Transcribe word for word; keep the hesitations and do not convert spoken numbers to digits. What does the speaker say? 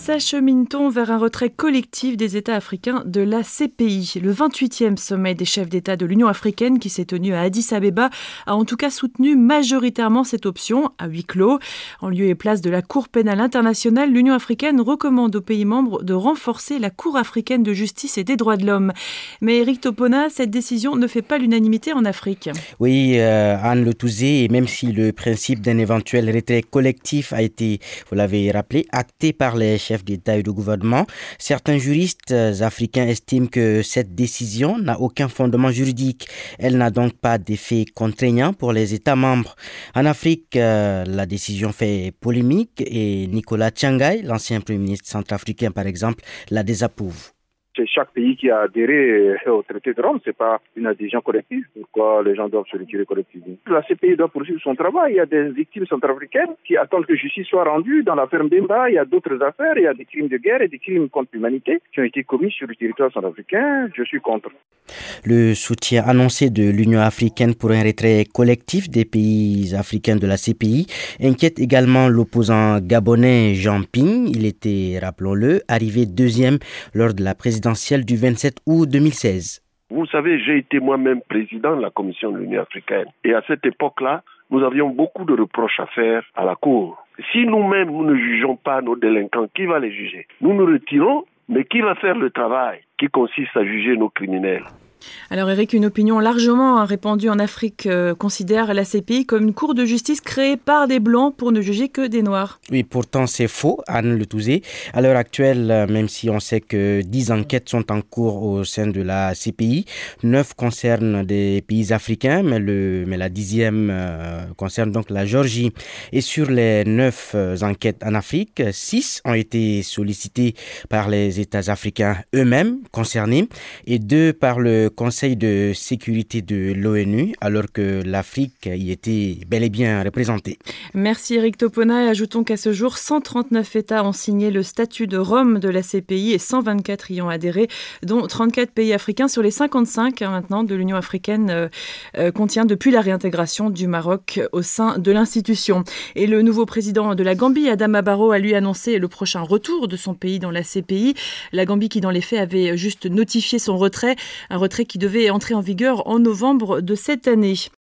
S'achemine-t-on vers un retrait collectif des États africains de la C P I ? Le vingt-huitième sommet des chefs d'État de l'Union africaine qui s'est tenu à Addis Abeba a en tout cas soutenu majoritairement cette option, à huis clos. En lieu et place de la Cour pénale internationale, l'Union africaine recommande aux pays membres de renforcer la Cour africaine de justice et des droits de l'homme. Mais Eric Topona, cette décision ne fait pas l'unanimité en Afrique. Oui, euh, Anne Le Touzé, et même si le principe d'un éventuel retrait collectif a été, vous l'avez rappelé, acté par les chefs d'État et de gouvernement, certains juristes africains estiment que cette décision n'a aucun fondement juridique. Elle n'a donc pas d'effet contraignant pour les États membres. En Afrique, euh, la décision fait polémique et Nicolas Tchangaï, l'ancien Premier ministre centrafricain par exemple, la désapprouve. C'est chaque pays qui a adhéré au traité de Rome, c'est pas une adhésion collective. Pourquoi les gens doivent se retirer collectivement? La C P I doit poursuivre son travail. Il y a des victimes centrafricaines qui attendent que justice soit rendue. Dans l'affaire Mbemba, il y a d'autres affaires. Il y a des crimes de guerre et des crimes contre l'humanité qui ont été commis sur le territoire centrafricain. Je suis contre. Le soutien annoncé de l'Union africaine pour un retrait collectif des pays africains de la C P I inquiète également l'opposant gabonais Jean Ping. Il était, rappelons-le, arrivé deuxième lors de la présidentielle du vingt-sept août deux mille seize. Vous savez, j'ai été moi-même président de la Commission de l'Union africaine. Et à cette époque-là, nous avions beaucoup de reproches à faire à la Cour. Si nous-mêmes, nous ne jugeons pas nos délinquants, qui va les juger? Nous nous retirons, mais qui va faire le travail qui consiste à juger nos criminels? Alors Eric, une opinion largement répandue en Afrique euh, considère la C P I comme une cour de justice créée par des Blancs pour ne juger que des Noirs. Oui, pourtant c'est faux, Anne Le Touzé. À l'heure actuelle, même si on sait que dix enquêtes sont en cours au sein de la C P I, neuf concernent des pays africains, mais, le, mais la dixième euh, concerne donc la Géorgie. Et sur les neuf euh, enquêtes en Afrique, six ont été sollicitées par les États africains eux-mêmes concernés et deux par le Conseil de sécurité de l'ONU, alors que l'Afrique y était bel et bien représentée. Merci Eric Topona. Et ajoutons qu'à ce jour, cent trente-neuf États ont signé le statut de Rome de la C P I et cent vingt-quatre y ont adhéré, dont trente-quatre pays africains sur les cinquante-cinq hein, maintenant de l'Union africaine euh, euh, contient depuis la réintégration du Maroc au sein de l'institution. Et le nouveau président de la Gambie, Adama Barrow, a lui annoncé le prochain retour de son pays dans la C P I. La Gambie qui dans les faits avait juste notifié son retrait, un retrait qui devait entrer en vigueur en novembre de cette année.